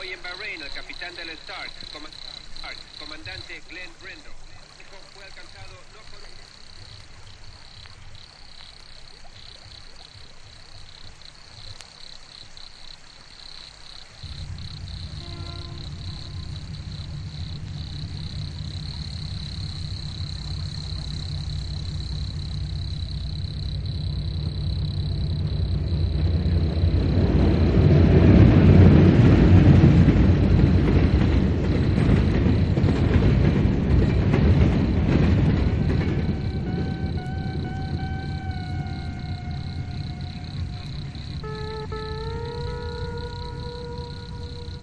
Hoy en Bahrein, el capitán del Stark, comandante Glenn Brindle, fue alcanzado no por un...